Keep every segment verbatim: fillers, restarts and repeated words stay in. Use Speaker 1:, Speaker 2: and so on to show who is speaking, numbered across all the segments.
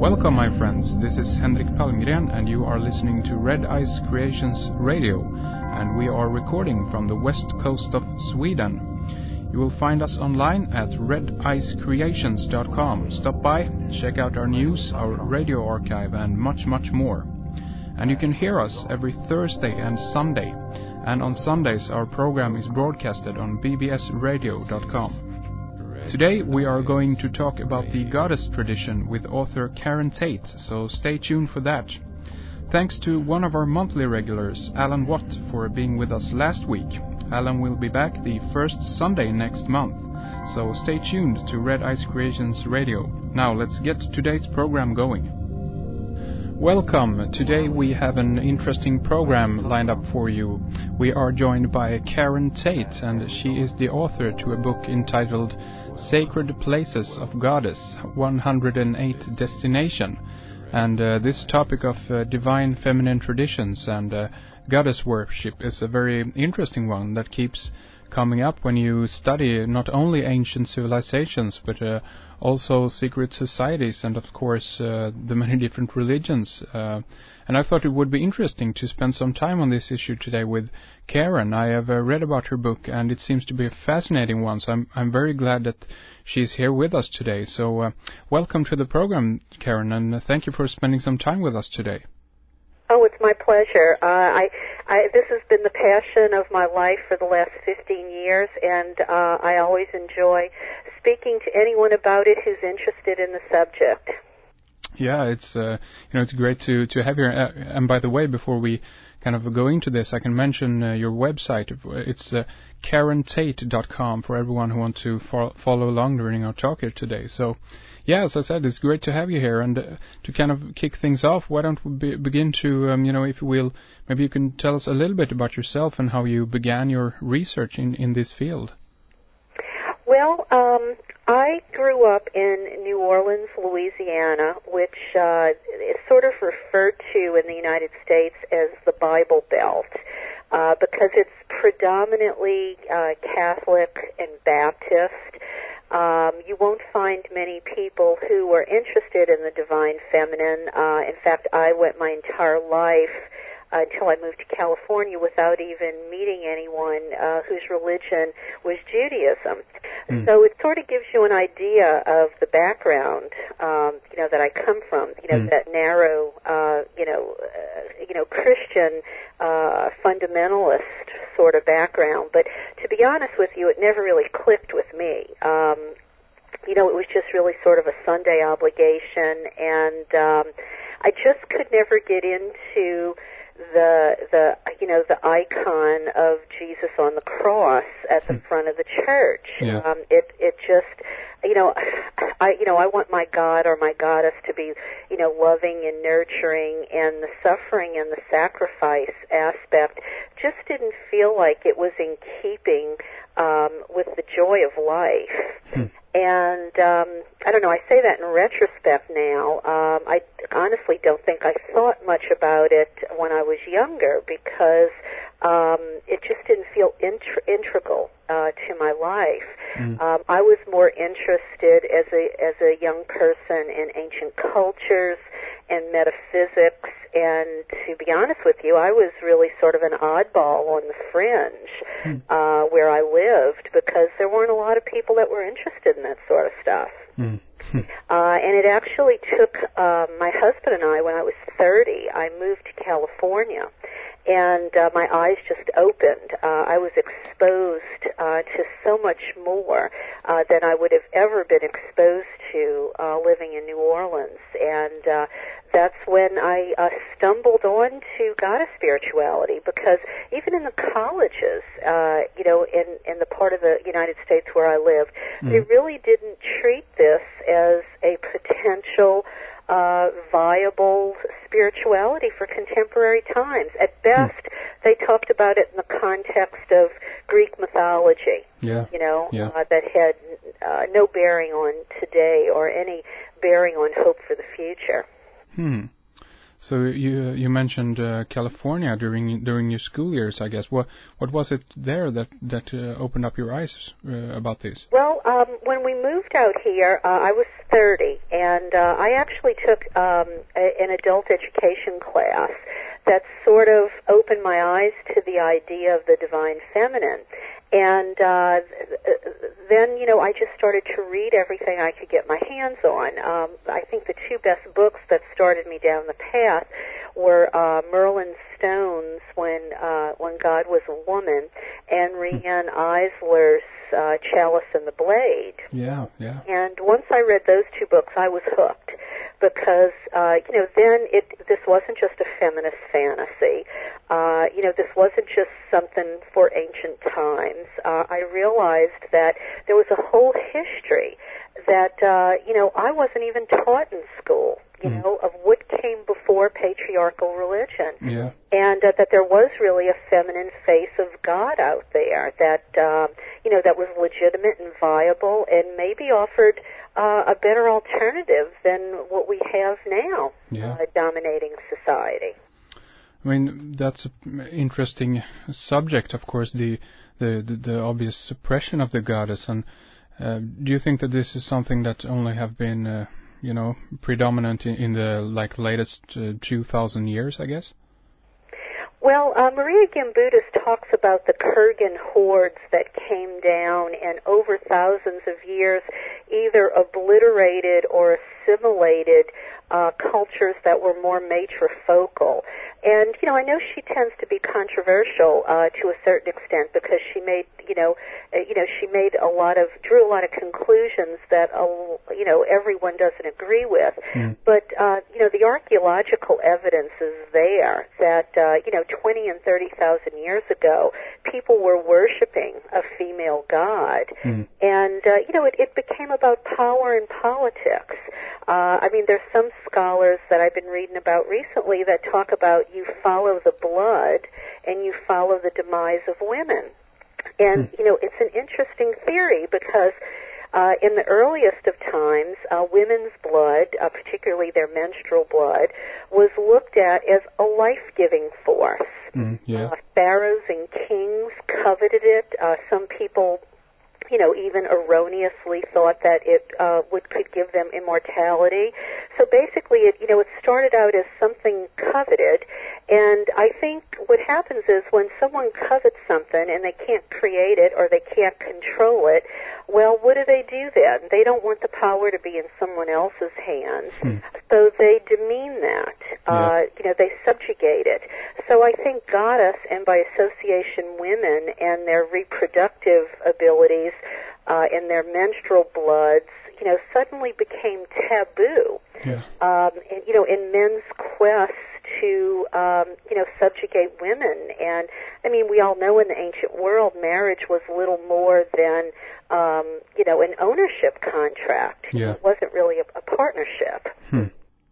Speaker 1: Welcome, my friends. This is Henrik Palmgren, and you are listening to Red Ice Creations Radio, and we are recording from the west coast of Sweden. You will find us online at red ice creations dot com. Stop by, check out our news, our radio archive, and much, much more. And you can hear us every Thursday and Sunday. And on Sundays, our program is broadcasted on b b s radio dot com. Today we are going to talk about the goddess tradition with author Karen Tate, so stay tuned for that. Thanks to one of our monthly regulars, Alan Watt, for being with us last week. Alan will be back the first Sunday next month, so stay tuned to Red Ice Creations Radio. Now let's get today's program going. Welcome. Today we have an interesting program lined up for you. We are joined by Karen Tate, and she is the author to a book entitled Sacred Places of Goddess, one hundred eight Destination. And uh, this topic of uh, divine feminine traditions and uh, goddess worship is a very interesting one that keeps coming up when you study not only ancient civilizations but uh, also secret societies and of course uh, the many different religions. Uh, and I thought it would be interesting to spend some time on this issue today with Karen. I have uh, read about her book and it seems to be a fascinating one, so I'm, I'm very glad that she's here with us today. So uh, welcome to the program, Karen, and uh, thank you for spending some time with us today.
Speaker 2: Oh, it's my pleasure. Uh, I, I, this has been the passion of my life for the last fifteen years, and uh, I always enjoy speaking to anyone about it who's interested in the subject.
Speaker 1: Yeah, it's uh, you know it's great to to have you. Uh, and by the way, before we kind of go into this, I can mention uh, your website. It's uh, karen tate dot com for everyone who wants to fo- follow along during our talk here today. So. Yeah, as I said, it's great to have you here, and uh, to kind of kick things off, why don't we be- begin to, um, you know, if you will, maybe you can tell us a little bit about yourself and how you began your research in, in this field.
Speaker 2: Well, um, I grew up in New Orleans, Louisiana, which uh, is sort of referred to in the United States as the Bible Belt, uh, because it's predominantly uh, Catholic and Baptist. Um, you won't find many people who are interested in the divine feminine. Uh, in fact, I went my entire life uh, until I moved to California without even meeting anyone uh, whose religion was Judaism. Mm. So it sort of gives you an idea of the background, um, you know, that I come from. You know, mm. that narrow, uh, you know, uh, you know, Christian uh, fundamentalist sort of background. But to be honest with you, it never really clicked with me. Um, you know, it was just really sort of a Sunday obligation, and um, I just could never get into the the you know the icon of Jesus on the cross at the front of the church.
Speaker 1: Yeah.
Speaker 2: Um, it it just you know I you know I want my God or my goddess to be you know loving and nurturing, and the suffering and the sacrifice aspect just didn't feel like it was in keeping um, with the joy of life. Hmm. And um, I don't know, I say that in retrospect now. Um, I honestly don't think I thought much about it when I was younger because um, it just didn't feel int- integral uh, to my life. Mm. Um, I was more interested as a as a young person in ancient cultures and metaphysics, and to be honest with you, I was really sort of an oddball on the fringe mm. uh, where I lived because there weren't a lot of people that were interested in that sort of stuff. Mm. uh, and it actually took uh, my husband and I, when I was thirty, I moved to California, and uh, my eyes just opened. Uh, I was exposed uh, to so much more uh, than I would have ever been exposed to uh, living in New Orleans, and uh, that's when I uh, stumbled on to goddess spirituality, because even in the colleges, uh, you know, in, in the part of the United States where I lived, mm. they really didn't treat this as a potential uh, viable spirituality for contemporary times. At best, mm. they talked about it in the context of Greek mythology,
Speaker 1: yeah.
Speaker 2: you know,
Speaker 1: yeah.
Speaker 2: uh, that had uh, no bearing on today or any bearing on hope for the future.
Speaker 1: Hmm. So you you mentioned uh, California during during your school years, I guess. What what was it there that that uh, opened up your eyes uh, about this?
Speaker 2: Well, um, when we moved out here, uh, I was thirty, and uh, I actually took um, a, an adult education class that sort of opened my eyes to the idea of the divine feminine. And uh, then, you know, I just started to read everything I could get my hands on. Um, I think the two best books that started me down the path were uh, Merlin Stone's When uh, When God Was a Woman and Riane Eisler's uh, Chalice and the Blade.
Speaker 1: Yeah, yeah.
Speaker 2: And once I read those two books, I was hooked because, uh, you know, then it this wasn't just a feminist fantasy. Uh, you know, this wasn't just something for ancient times. Uh, I realized that there was a whole history that, uh, you know, I wasn't even taught in school, you mm. know, of what came before patriarchal religion.
Speaker 1: Yeah.
Speaker 2: And uh, that there was really a feminine face of God out there that, uh, you know, that was legitimate and viable and maybe offered uh, a better alternative than what we have now,
Speaker 1: yeah.
Speaker 2: uh, dominating society.
Speaker 1: I mean, that's an interesting subject, of course, the the, the, the obvious suppression of the goddess. And uh, do you think that this is something that only have been, uh, you know, predominant in, in the like latest uh, two thousand years, I guess?
Speaker 2: Well, uh, Maria Gimbutas talks about the Kurgan hordes that came down and over thousands of years either obliterated or assimilated uh, cultures that were more matrifocal. And, you know, I know she tends to be controversial uh, to a certain extent because she made, you know, uh, you know, she made a lot of, drew a lot of conclusions that, uh, you know, everyone doesn't agree with. Mm. But, uh, you know, the archaeological evidence is there that, uh, you know, twenty and thirty thousand years ago, people were worshiping a female god. Mm. And, uh, you know, it, it became about power and politics. Uh, I mean, there's some scholars that I've been reading about recently that talk about you follow the blood and you follow the demise of women. And, hmm. you know, it's an interesting theory because uh, in the earliest of times, uh, women's blood, uh, particularly their menstrual blood, was looked at as a life-giving force.
Speaker 1: Mm, yeah.
Speaker 2: uh, pharaohs and kings coveted it. Uh, some people, you know, even erroneously thought that it uh, would could give them immortality. So basically, it you know, it started out as something coveted, and I think what happens is when someone covets something and they can't create it or they can't control it, well, what do they do then? They don't want the power to be in someone else's hands, hmm. so they demean that. Yeah. Uh, you know, they subjugate it. So I think goddess, and by association women and their reproductive abilities uh, and their menstrual bloods, you know, suddenly became taboo.
Speaker 1: Yeah.
Speaker 2: Um, and, you know, in men's quest to, um, you know, subjugate women. And, I mean, we all know in the ancient world, marriage was little more than, um, you know, an ownership contract.
Speaker 1: Yeah.
Speaker 2: It wasn't really a, a partnership.
Speaker 1: Hmm.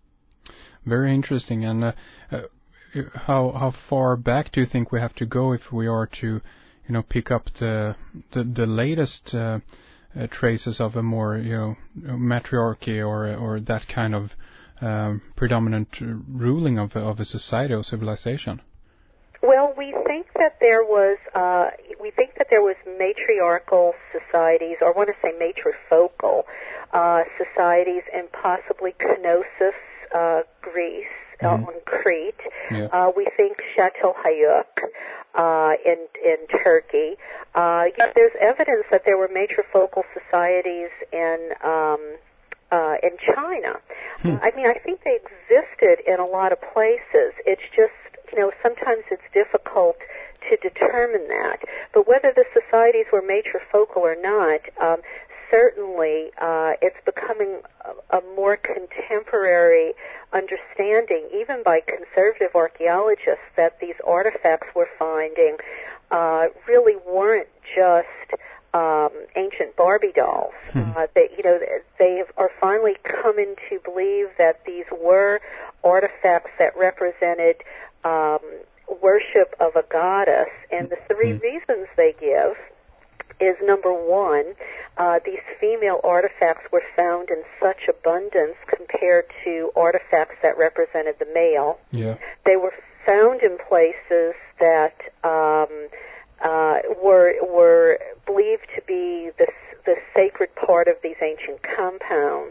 Speaker 1: Very interesting. And uh, uh, how how far back do you think we have to go if we are to, you know, pick up the the, the latest uh, uh, traces of a more, you know, matriarchy or or that kind of um, predominant ruling of of a society or civilization?
Speaker 2: Well, we think that there was uh, we think that there was matriarchal societies, or I want to say matrifocal uh, societies, in possibly Knossos, uh, Greece, mm-hmm. uh, on Crete.
Speaker 1: Yeah.
Speaker 2: Uh, we think Çatalhöyük uh, in in Turkey. Uh, yeah, there's evidence that there were matrifocal societies in um, uh, in China. Hmm. Uh, I mean, I think they existed in a lot of places. It's just, you know, sometimes it's difficult to determine that. But whether the societies were matrifocal or not, um, certainly uh, it's becoming a, a more contemporary understanding, even by conservative archaeologists, that these artifacts we're finding uh, really weren't just um, ancient Barbie dolls. Hmm. Uh, they, you know, they have, are finally coming to believe that these were artifacts that represented um, worship of a goddess, and the three hmm. reasons they give is, number one, uh, these female artifacts were found in such abundance compared to artifacts that represented the male.
Speaker 1: Yeah.
Speaker 2: They were found in places that um, uh, were were believed to be the the sacred part of these ancient compounds.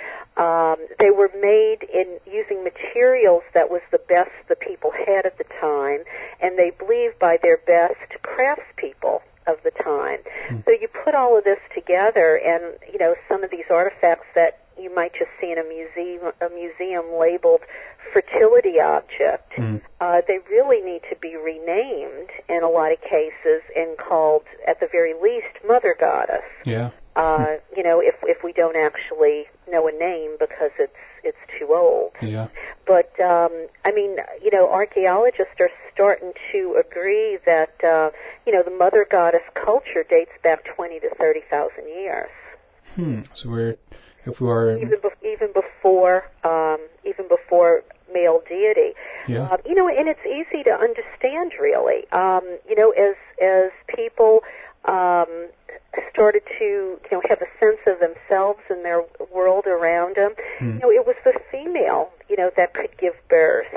Speaker 2: Um, they were made in using materials that was the best the people had at the time, and they believed by their best craftspeople of the time. Hmm. So you put all of this together, and you know some of these artifacts that you might just see in a museum, a museum labeled fertility object. Mm. Uh, they really need to be renamed in a lot of cases and called, at the very least, Mother Goddess.
Speaker 1: Yeah.
Speaker 2: Uh, you know, if if we don't actually know a name because it's it's too old.
Speaker 1: Yeah.
Speaker 2: But um, I mean, you know, archaeologists are starting to agree that uh, you know the Mother Goddess culture dates back twenty to thirty thousand years.
Speaker 1: Hmm. So we're if we are
Speaker 2: even be- even before um, even before male deity.
Speaker 1: Yeah.
Speaker 2: Um, you know, and it's easy to understand really. Um, you know, as as people um, started to you know have a sense of themselves and their world around them, hmm. you know, it was the female you know that could give birth.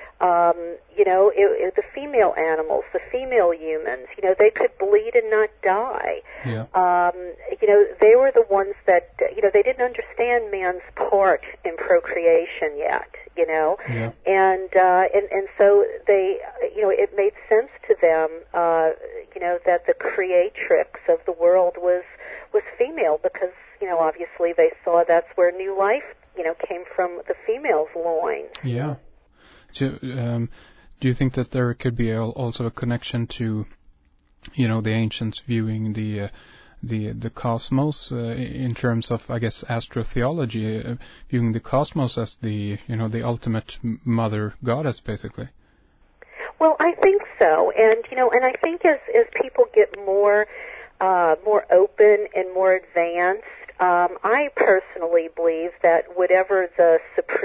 Speaker 2: Um, you know, it, it, the female animals, the female humans, you know, they could bleed and not die.
Speaker 1: Yeah.
Speaker 2: Um, you know, they were the ones that, you know, they didn't understand man's part in procreation yet, you know.
Speaker 1: Yeah.
Speaker 2: And, uh, and, and so they, you know, it made sense to them, uh, you know, that the creatrix of the world was, was female because, you know, obviously they saw that's where new life, you know, came from the female's loin.
Speaker 1: Yeah. Do, um, do you think that there could be a, also a connection to, you know, the ancients viewing the uh, the the cosmos uh, in terms of, I guess, astrotheology, uh, viewing the cosmos as the, you know, the ultimate mother goddess, basically?
Speaker 2: Well, I think so, and you know, and I think as as people get more uh, more open and more advanced, um, I personally believe that whatever the supreme